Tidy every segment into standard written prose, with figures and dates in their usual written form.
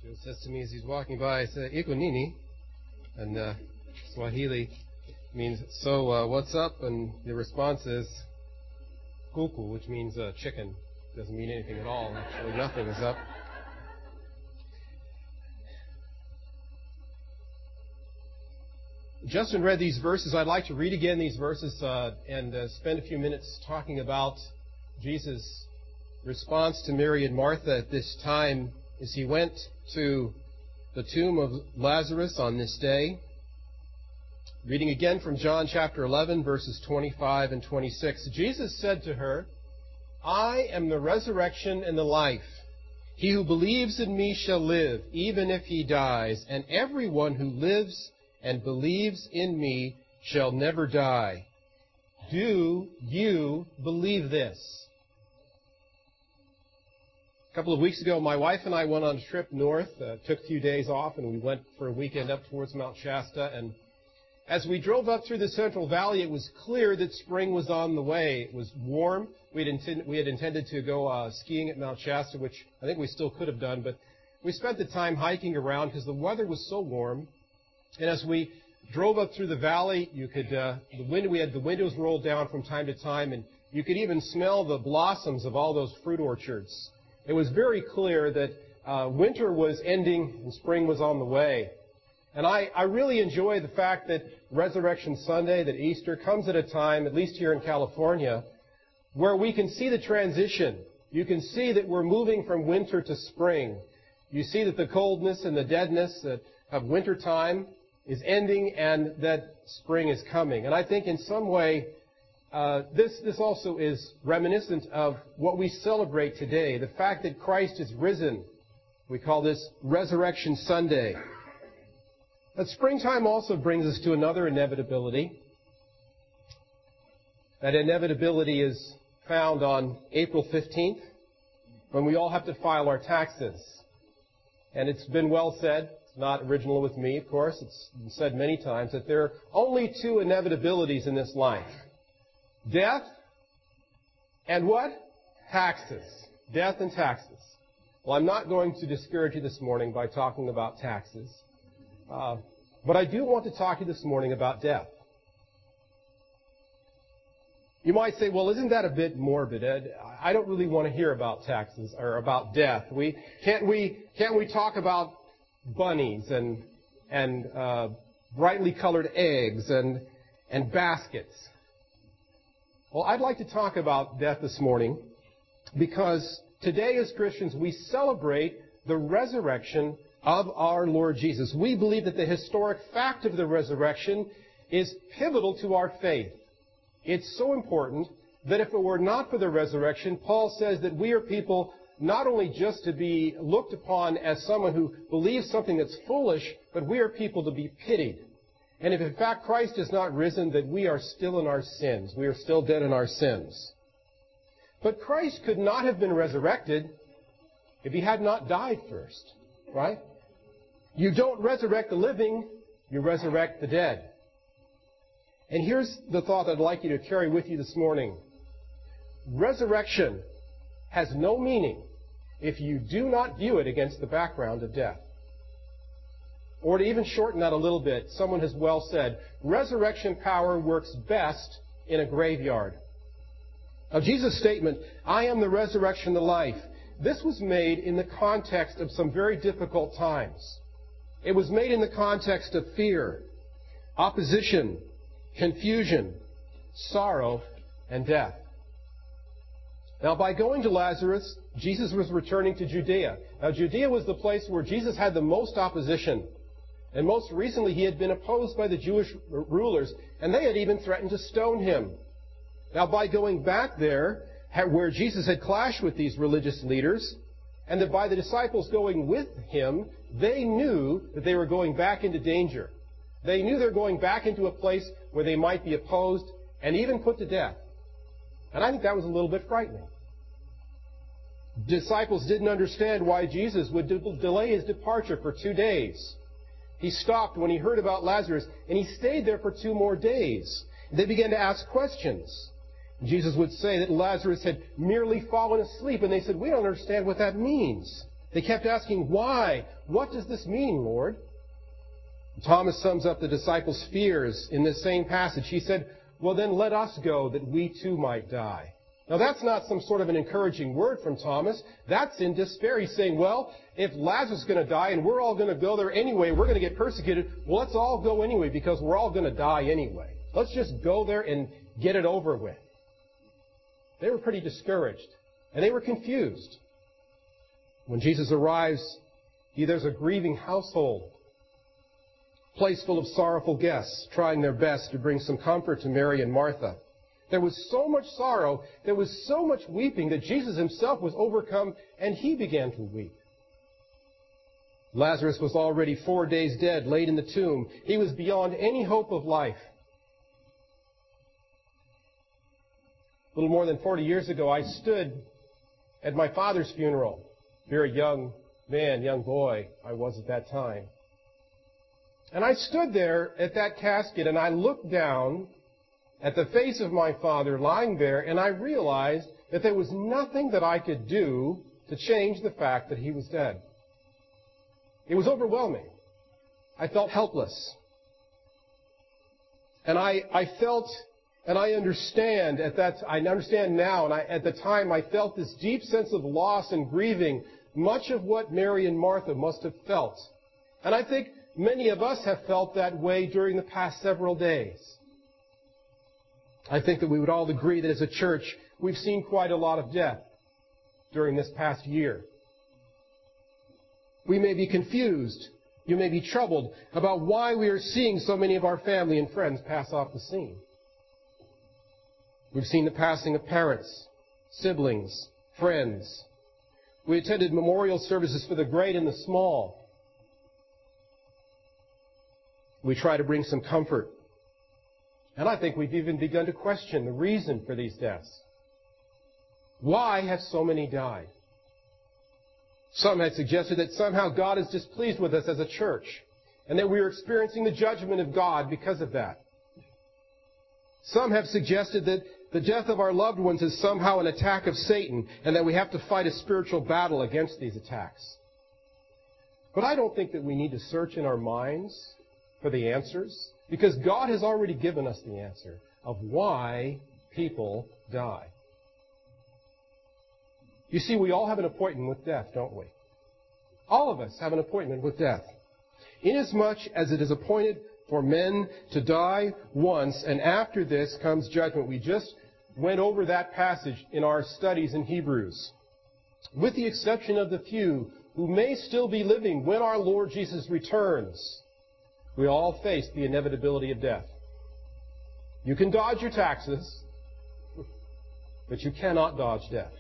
He says to me as he's walking by, he says, "Iko nini?" And Swahili means, so what's up? And the response is, "Kuku," which means chicken. Doesn't mean anything at all. Actually, nothing is up. Justin read these verses. I'd like to read again these verses and spend a few minutes talking about Jesus' response to Mary and Martha at this time as he went to the tomb of Lazarus on this day. Reading again from John chapter 11, verses 25 and 26. Jesus said to her, "I am the resurrection and the life. He who believes in me shall live, even if he dies, and everyone who lives and believes in me shall never die. Do you believe this?" A couple of weeks ago, my wife and I went on a trip north, took a few days off, and we went for a weekend up towards Mount Shasta. And as we drove up through the Central Valley, it was clear that spring was on the way. It was warm. We had intended to go skiing at Mount Shasta, which I think we still could have done, but we spent the time hiking around because the weather was so warm. And as we drove up through the valley, you could we had the windows rolled down from time to time, and you could even smell the blossoms of all those fruit orchards. It was very clear that winter was ending and spring was on the way. And I really enjoy the fact that Resurrection Sunday, that Easter, comes at a time, at least here in California, where we can see the transition. You can see that we're moving from winter to spring. You see that the coldness and the deadness of winter time is ending and that spring is coming. And I think in some way, this also is reminiscent of what we celebrate today, the fact that Christ is risen. We call this Resurrection Sunday. But springtime also brings us to another inevitability. That inevitability is found on April 15th, when we all have to file our taxes. And it's been well said, it's not original with me, of course, it's been said many times, that there are only two inevitabilities in this life. Death and what? Taxes. Death and taxes. Well, I'm not going to discourage you this morning by talking about taxes. But I do want to talk to you this morning about death. You might say, well, isn't that a bit morbid, Ed? I don't really want to hear about taxes or about death. Can't we talk about bunnies and brightly colored eggs and baskets? Well, I'd like to talk about death this morning because today as Christians we celebrate the resurrection of our Lord Jesus. We believe that the historic fact of the resurrection is pivotal to our faith. It's so important that if it were not for the resurrection, Paul says that we are people not only just to be looked upon as someone who believes something that's foolish, but we are people to be pitied. And if in fact Christ is not risen, that we are still in our sins. We are still dead in our sins. But Christ could not have been resurrected if he had not died first, right? You don't resurrect the living, you resurrect the dead. And here's the thought I'd like you to carry with you this morning. Resurrection has no meaning if you do not view it against the background of death. Or to even shorten that a little bit, someone has well said, resurrection power works best in a graveyard. Now, Jesus' statement, "I am the resurrection and the life," this was made in the context of some very difficult times. It was made in the context of fear, opposition, confusion, sorrow, and death. Now, by going to Lazarus, Jesus was returning to Judea. Now, Judea was the place where Jesus had the most opposition. And most recently, he had been opposed by the Jewish rulers, and they had even threatened to stone him. Now, by going back there, where Jesus had clashed with these religious leaders, and that by the disciples going with him, they knew that they were going back into danger. They knew they were going back into a place where they might be opposed and even put to death. And I think that was a little bit frightening. Disciples didn't understand why Jesus would delay his departure for 2 days. He stopped when he heard about Lazarus, and he stayed there for 2 more days. They began to ask questions. Jesus would say that Lazarus had merely fallen asleep, and they said, "We don't understand what that means." They kept asking, why? What does this mean, Lord? Thomas sums up the disciples' fears in this same passage. He said, well, then let us go that we too might die. Now, that's not some sort of an encouraging word from Thomas. That's in despair. He's saying, well, if Lazarus is going to die and we're all going to go there anyway, we're going to get persecuted, well, let's all go anyway because we're all going to die anyway. Let's just go there and get it over with. They were pretty discouraged, and they were confused. When Jesus arrives, there's a grieving household, a place full of sorrowful guests, trying their best to bring some comfort to Mary and Martha. There was so much sorrow, there was so much weeping that Jesus himself was overcome, and he began to weep. Lazarus was already 4 days dead, laid in the tomb. He was beyond any hope of life. A little more than 40 years ago, I stood at my father's funeral. Very young man, young boy I was at that time. And I stood there at that casket and I looked down at the face of my father lying there, and I realized that there was nothing that I could do to change the fact that he was dead. It was overwhelming. I felt helpless. And I felt, and I understand I understand now, and at the time I felt this deep sense of loss and grieving, much of what Mary and Martha must have felt. And I think many of us have felt that way during the past several days. I think that we would all agree that as a church, we've seen quite a lot of death during this past year. We may be confused, you may be troubled about why we are seeing so many of our family and friends pass off the scene. We've seen the passing of parents, siblings, friends. We attended memorial services for the great and the small. We try to bring some comfort. And I think we've even begun to question the reason for these deaths. Why have so many died? Some had suggested that somehow God is displeased with us as a church, and that we are experiencing the judgment of God because of that. Some have suggested that the death of our loved ones is somehow an attack of Satan, and that we have to fight a spiritual battle against these attacks. But I don't think that we need to search in our minds for the answers, because God has already given us the answer of why people die. You see, we all have an appointment with death, don't we? All of us have an appointment with death. Inasmuch as it is appointed for men to die once, and after this comes judgment. We just went over that passage in our studies in Hebrews. With the exception of the few who may still be living when our Lord Jesus returns, we all face the inevitability of death. You can dodge your taxes, but you cannot dodge death.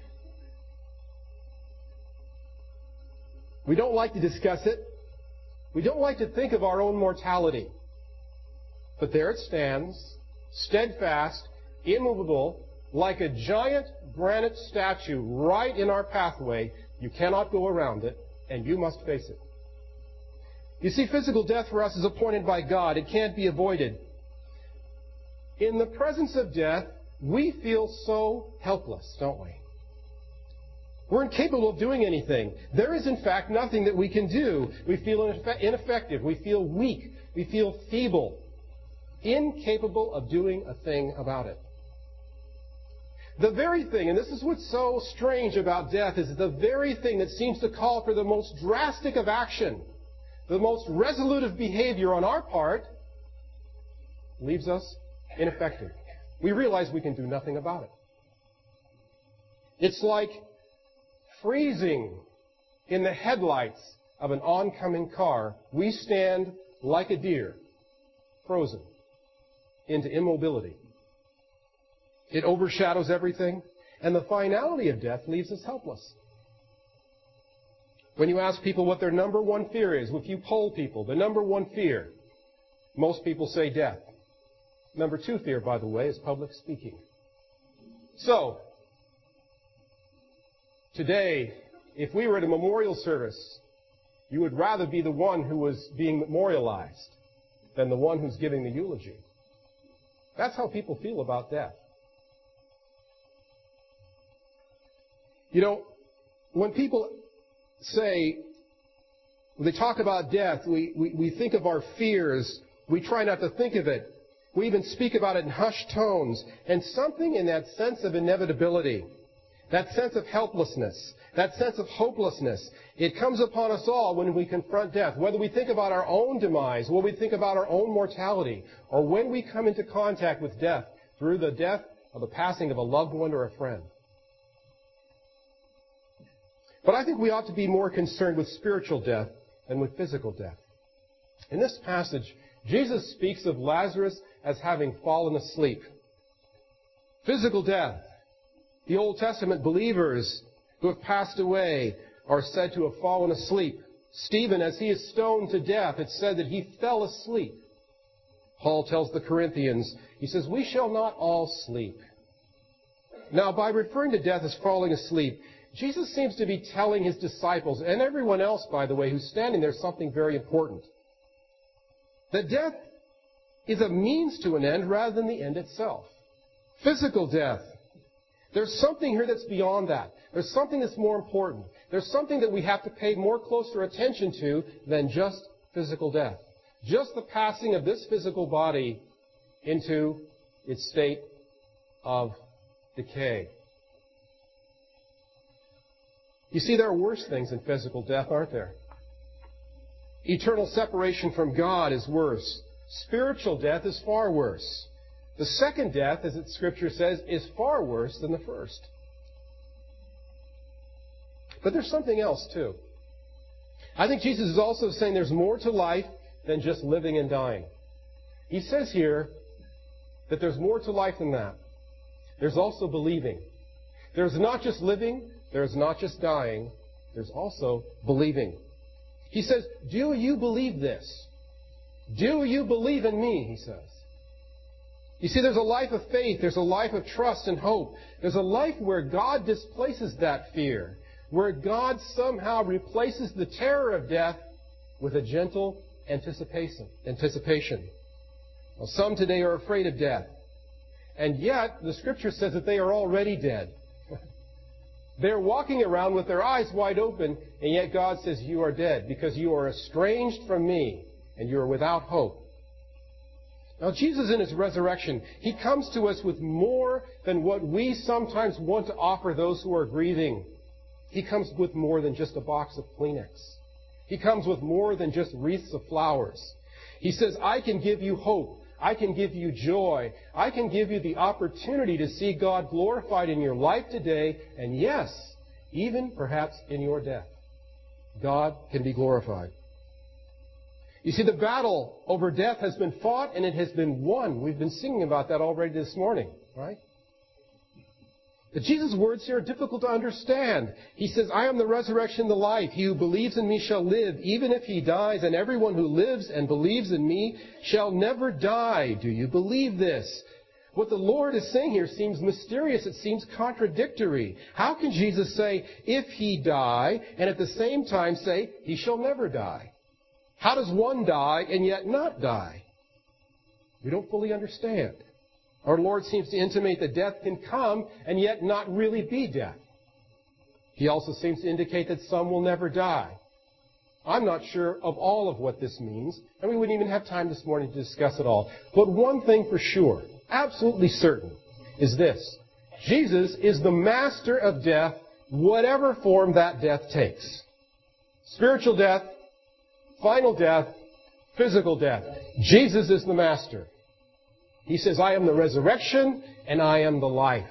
We don't like to discuss it. We don't like to think of our own mortality. But there it stands, steadfast, immovable, like a giant granite statue right in our pathway. You cannot go around it, and you must face it. You see, physical death for us is appointed by God. It can't be avoided. In the presence of death, we feel so helpless, don't we? We're incapable of doing anything. There is, in fact, nothing that we can do. We feel ineffective. We feel weak. We feel feeble. Incapable of doing a thing about it. The very thing, and this is what's so strange about death, is the very thing that seems to call for the most drastic of action, the most resolute of behavior on our part, leaves us ineffective. We realize we can do nothing about it. It's like freezing in the headlights of an oncoming car. We stand like a deer, frozen into immobility. It overshadows everything, and the finality of death leaves us helpless. When you ask people what their number one fear is, if you poll people, the number one fear, most people say death. Number two fear, by the way, is public speaking. So, today, if we were at a memorial service, you would rather be the one who was being memorialized than the one who's giving the eulogy. That's how people feel about death. You know, when people say, when they talk about death, we think of our fears. We try not to think of it. We even speak about it in hushed tones. And something in that sense of inevitability, that sense of helplessness, that sense of hopelessness, it comes upon us all when we confront death. Whether we think about our own demise, whether we think about our own mortality, or when we come into contact with death through the death or the passing of a loved one or a friend. But I think we ought to be more concerned with spiritual death than with physical death. In this passage, Jesus speaks of Lazarus as having fallen asleep. Physical death. The Old Testament believers who have passed away are said to have fallen asleep. Stephen, as he is stoned to death, it's said that he fell asleep. Paul tells the Corinthians, he says, we shall not all sleep. Now, by referring to death as falling asleep, Jesus seems to be telling his disciples, and everyone else, by the way, who's standing there, something very important. That death is a means to an end rather than the end itself. Physical death. There's something here that's beyond that. There's something that's more important. There's something that we have to pay more closer attention to than just physical death. Just the passing of this physical body into its state of decay. You see, there are worse things than physical death, aren't there? Eternal separation from God is worse. Spiritual death is far worse. The second death, as Scripture says, is far worse than the first. But there's something else, too. I think Jesus is also saying there's more to life than just living and dying. He says here that there's more to life than that. There's also believing. There's not just living, there's not just dying, there's also believing. He says, do you believe this? Do you believe in me? He says. You see, there's a life of faith, there's a life of trust and hope. There's a life where God displaces that fear, where God somehow replaces the terror of death with a gentle anticipation. Well, some today are afraid of death. And yet, the Scripture says that they are already dead. They're walking around with their eyes wide open, and yet God says, you are dead because you are estranged from me and you are without hope. Now, Jesus in His resurrection, He comes to us with more than what we sometimes want to offer those who are grieving. He comes with more than just a box of Kleenex. He comes with more than just wreaths of flowers. He says, I can give you hope. I can give you joy. I can give you the opportunity to see God glorified in your life today, and yes, even perhaps in your death. God can be glorified. You see, the battle over death has been fought and it has been won. We've been singing about that already this morning, right? But Jesus' words here are difficult to understand. He says, I am the resurrection and the life. He who believes in me shall live, even if he dies, and everyone who lives and believes in me shall never die. Do you believe this? What the Lord is saying here seems mysterious. It seems contradictory. How can Jesus say, if he die, and at the same time say, he shall never die? How does one die and yet not die? We don't fully understand. Our Lord seems to intimate that death can come and yet not really be death. He also seems to indicate that some will never die. I'm not sure of all of what this means, and we wouldn't even have time this morning to discuss it all. But one thing for sure, absolutely certain, is this. Jesus is the master of death, whatever form that death takes. Spiritual death, final death, physical death. Jesus is the master. He says, I am the resurrection and I am the life.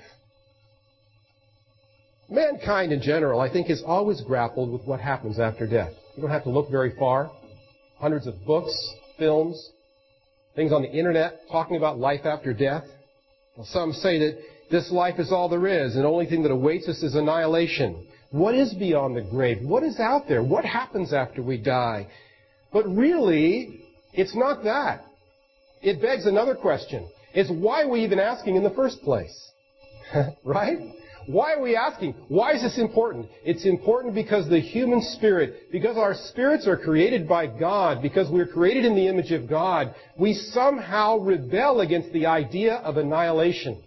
Mankind in general, I think, has always grappled with what happens after death. You don't have to look very far. Hundreds of books, films, things on the internet talking about life after death. Well, some say that this life is all there is and the only thing that awaits us is annihilation. What is beyond the grave? What is out there? What happens after we die? But really, it's not that. It begs another question. It's why are we even asking in the first place? Right? Why are we asking? Why is this important? It's important because the human spirit, because our spirits are created by God, because we're created in the image of God, we somehow rebel against the idea of annihilation.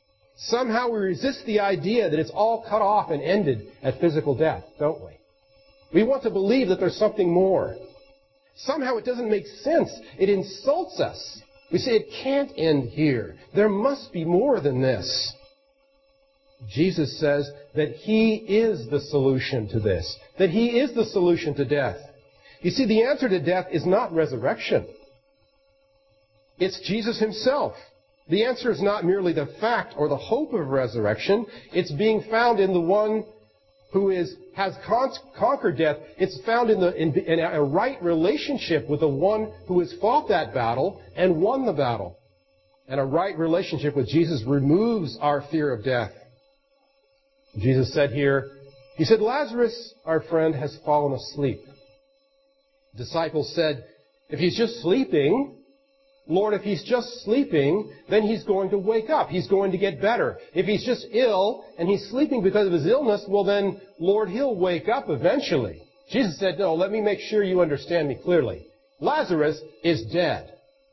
Somehow we resist the idea that it's all cut off and ended at physical death, don't we? We want to believe that there's something more. Somehow it doesn't make sense. It insults us. We say it can't end here. There must be more than this. Jesus says that He is the solution to this, that He is the solution to death. You see, the answer to death is not resurrection. It's Jesus Himself. The answer is not merely the fact or the hope of resurrection. It's being found in the one who has conquered death. It's found in a right relationship with the one who has fought that battle and won the battle. And a right relationship with Jesus removes our fear of death. Jesus said here, He said, Lazarus, our friend, has fallen asleep. The disciples said, if he's just sleeping, Lord, if he's just sleeping, then he's going to wake up. He's going to get better. If he's just ill and he's sleeping because of his illness, well then, Lord, he'll wake up eventually. Jesus said, no, let me make sure you understand me clearly. Lazarus is dead.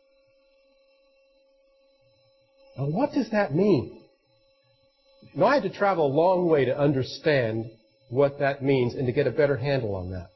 Now, what does that mean? Now, I had to travel a long way to understand what that means and to get a better handle on that.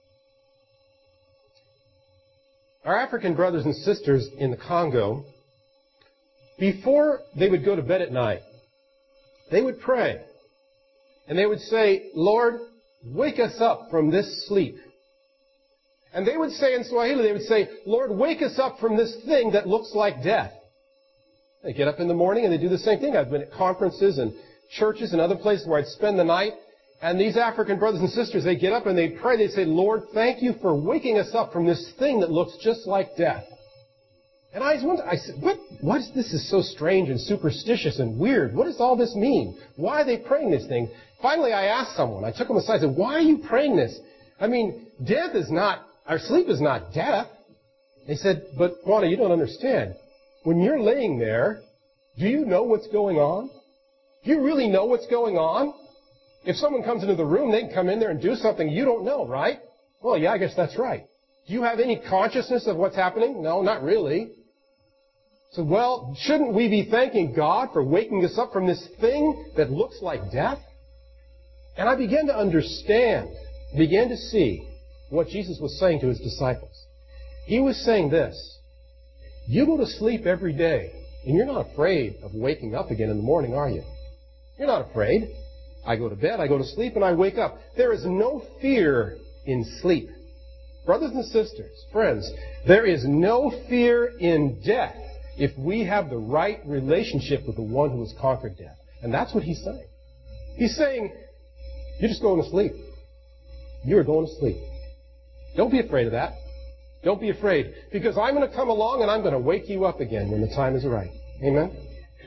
Our African brothers and sisters in the Congo, before they would go to bed at night, they would pray. And they would say, Lord, wake us up from this sleep. And they would say in Swahili, they would say, Lord, wake us up from this thing that looks like death. They get up in the morning and they do the same thing. I've been at conferences and churches and other places where I'd spend the night. And these African brothers and sisters, they get up and they pray. They say, Lord, thank you for waking us up from this thing that looks just like death. And I said, what is this is so strange and superstitious and weird? What does all this mean? Why are they praying this thing? Finally, I asked someone. I took them aside and said, why are you praying this? I mean, our sleep is not death. They said, but Juana, you don't understand. When you're laying there, do you know what's going on? Do you really know what's going on? If someone comes into the room, they can come in there and do something you don't know, right? Well, yeah, I guess that's right. Do you have any consciousness of what's happening? No, not really. So, well, shouldn't we be thanking God for waking us up from this thing that looks like death? And I began to understand, began to see what Jesus was saying to His disciples. He was saying this, you go to sleep every day, and you're not afraid of waking up again in the morning, are you? You're not afraid. I go to bed, I go to sleep, and I wake up. There is no fear in sleep. Brothers and sisters, friends, there is no fear in death if we have the right relationship with the one who has conquered death. And that's what He's saying. He's saying, you're just going to sleep. You're going to sleep. Don't be afraid of that. Don't be afraid. Because I'm going to come along and I'm going to wake you up again when the time is right. Amen?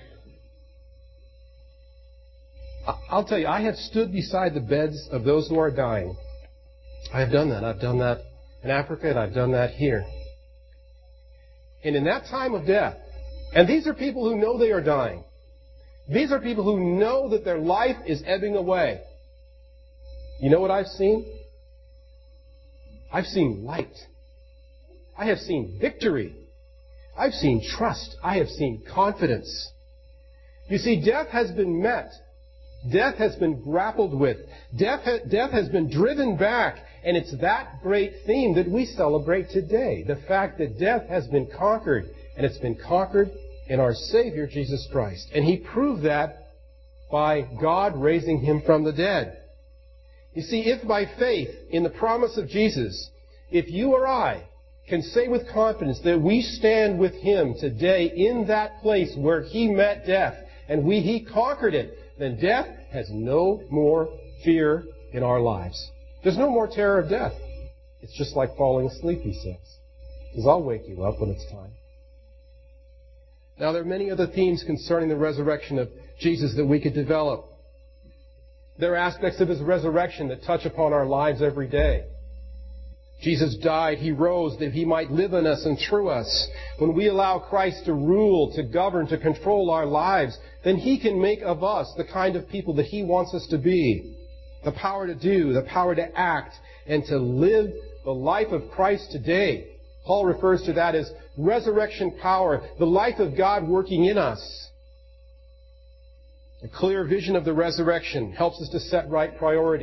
I'll tell you, I have stood beside the beds of those who are dying. I have done that. I've done that in Africa, and I've done that here. And in that time of death, and these are people who know they are dying. These are people who know that their life is ebbing away. You know what I've seen? I've seen light. I have seen victory. I've seen trust. I have seen confidence. You see, death has been met. Death has been grappled with. Death has been driven back. And it's that great theme that we celebrate today. The fact that death has been conquered. And it's been conquered in our Savior, Jesus Christ. And He proved that by God raising Him from the dead. You see, if by faith in the promise of Jesus, if you or I can say with confidence that we stand with Him today in that place where He met death and He conquered it, then death has no more fear in our lives. There's no more terror of death. It's just like falling asleep, He says. Because I'll wake you up when it's time. Now, there are many other themes concerning the resurrection of Jesus that we could develop. There are aspects of His resurrection that touch upon our lives every day. Jesus died, He rose that He might live in us and through us. When we allow Christ to rule, to govern, to control our lives, then He can make of us the kind of people that He wants us to be. The power to do, the power to act, and to live the life of Christ today. Paul refers to that as resurrection power, the life of God working in us. A clear vision of the resurrection helps us to set right priorities.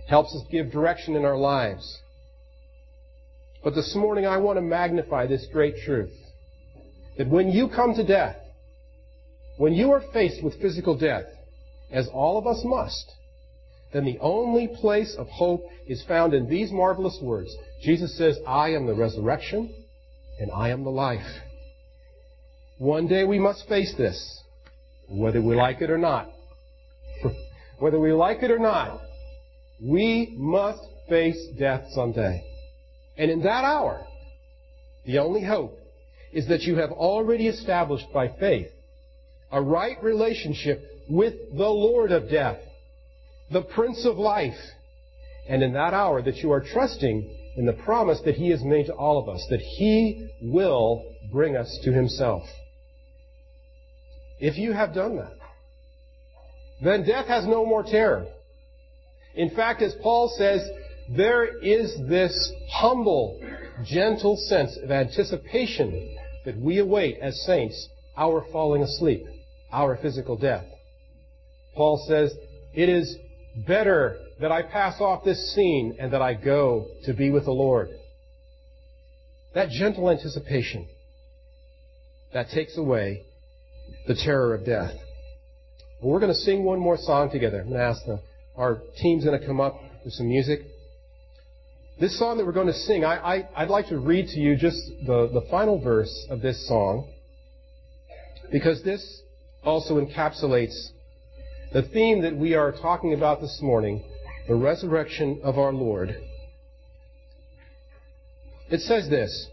helps us give direction in our lives. But this morning I want to magnify this great truth, that when you come to death, when you are faced with physical death, as all of us must, then the only place of hope is found in these marvelous words. Jesus says, I am the resurrection and I am the life. One day we must face this, whether we like it or not. Whether we like it or not, we must face death someday. And in that hour, the only hope is that you have already established by faith a right relationship with the Lord of death, the Prince of life. And in that hour that you are trusting in the promise that He has made to all of us, that He will bring us to Himself. If you have done that, then death has no more terror. In fact, as Paul says, there is this humble, gentle sense of anticipation that we await as saints our falling asleep, our physical death. Paul says, it is better that I pass off this scene and that I go to be with the Lord. That gentle anticipation, that takes away the terror of death. Well, we're going to sing one more song together. I'm going to ask our team's going to come up with some music. This song that we're going to sing, I'd like to read to you just the final verse of this song, because this also encapsulates the theme that we are talking about this morning, the resurrection of our Lord. It says this,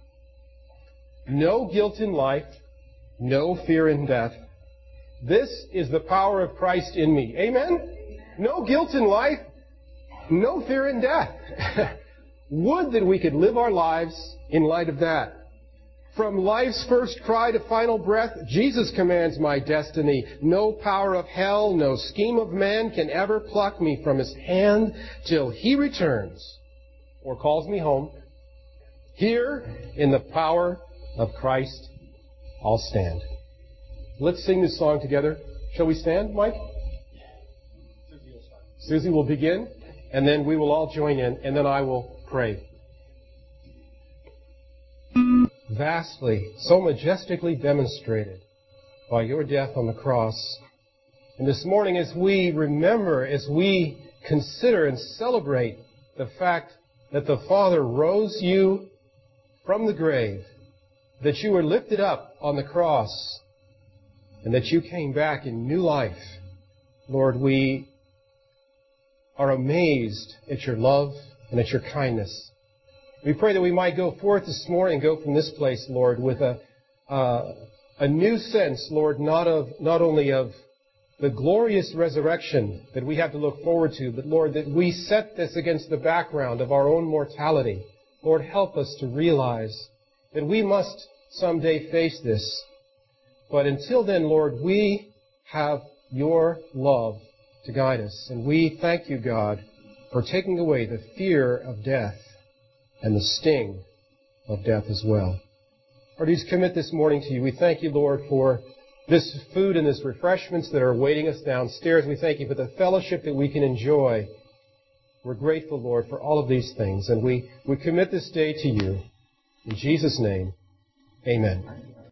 no guilt in life, no fear in death. This is the power of Christ in me. Amen? No guilt in life, no fear in death. Would that we could live our lives in light of that. From life's first cry to final breath, Jesus commands my destiny. No power of hell, no scheme of man can ever pluck me from His hand till He returns or calls me home. Here, in the power of Christ, I'll stand. Let's sing this song together. Shall we stand, Mike? Susie will begin, and then we will all join in, and then I will pray. Vastly, so majestically demonstrated by your death on the cross. And this morning, as we remember, as we consider and celebrate the fact that the Father rose you from the grave, that you were lifted up on the cross, and that you came back in new life, Lord, we are amazed at your love and at your kindness. We pray that we might go forth this morning, go from this place, Lord, with a new sense, Lord, not only of the glorious resurrection that we have to look forward to, but, Lord, that we set this against the background of our own mortality. Lord, help us to realize that we must someday face this. But until then, Lord, we have your love to guide us. And we thank you, God, for taking away the fear of death and the sting of death as well. Lord, we commit this morning to you. We thank you, Lord, for this food and this refreshments that are awaiting us downstairs. We thank you for the fellowship that we can enjoy. We're grateful, Lord, for all of these things. And we commit this day to you. In Jesus' name, amen.